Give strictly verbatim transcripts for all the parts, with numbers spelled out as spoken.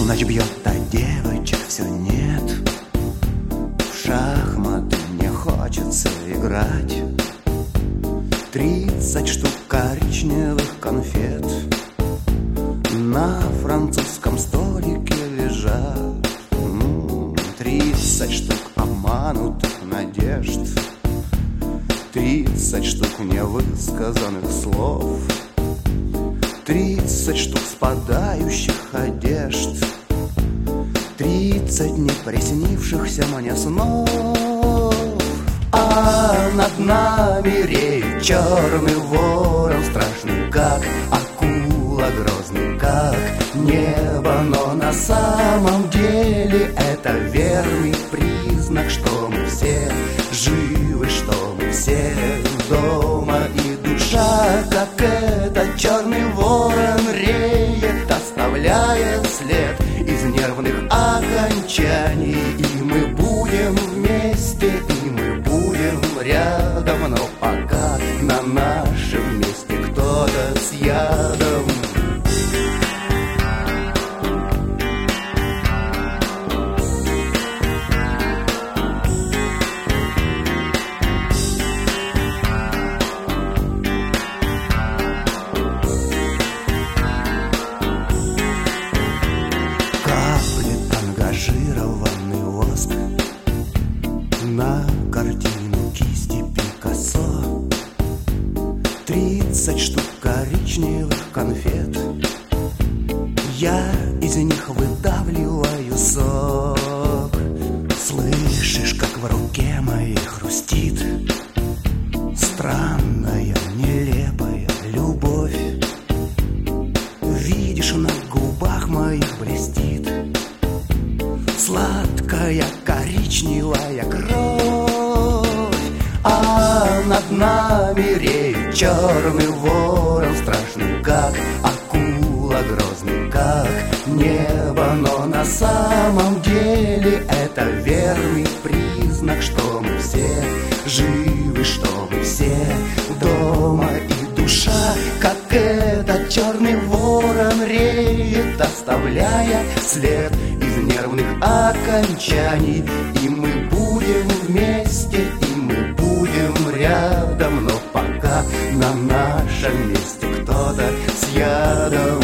Полночь бьет, а девочек все нет. В шахматы мне хочется играть. Тридцать штук коричневых конфет на французском столике лежат. Тридцать штук обманутых надежд, тридцать штук невысказанных слов, тридцать штук спадающих одежд, тридцать неприснившихся мне снов. А над нами реет черный ворон, страшный как акула, грозный как небо. Но на самом деле это верный признак, что мы все живы, что мы все дома. И душа, как этот черный ворон, реет, оставляя след из нервных окончаний. И мы будем вместе, и мы будем рядом, но пока на нашем месте кто-то с ядом. Ангажированный воск на картину кисти Пикассо, тридцать штук коричневых конфет, я из них выдавливаю сок. Слышишь, как в руке моей хрустит странная, нелепая любовь. Видишь, на губах моих блестит сладкая коричневая кровь. А над нами реет черный ворон, страшный как акула, грозный как небо. Но на самом деле это верный признак, что мы все живы, что мы все дома. И душа, как этот черный ворон, реет, оставляя след из нервных окончаний. И мы будем вместе, и мы будем рядом, но пока на нашем месте кто-то с ядом.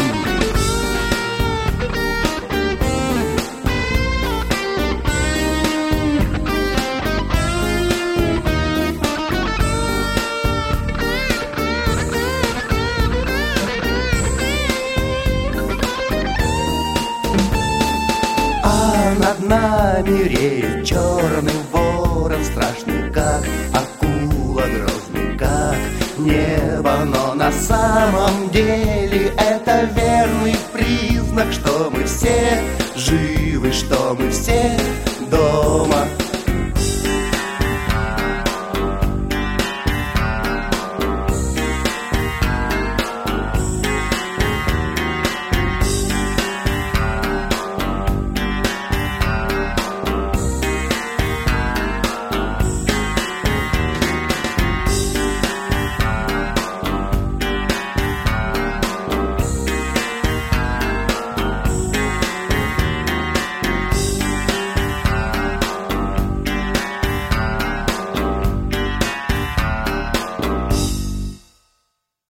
Над нами реет черный ворон, страшный как акула, грозный как небо. Но на самом деле это верный признак, что мы все живы, что мы все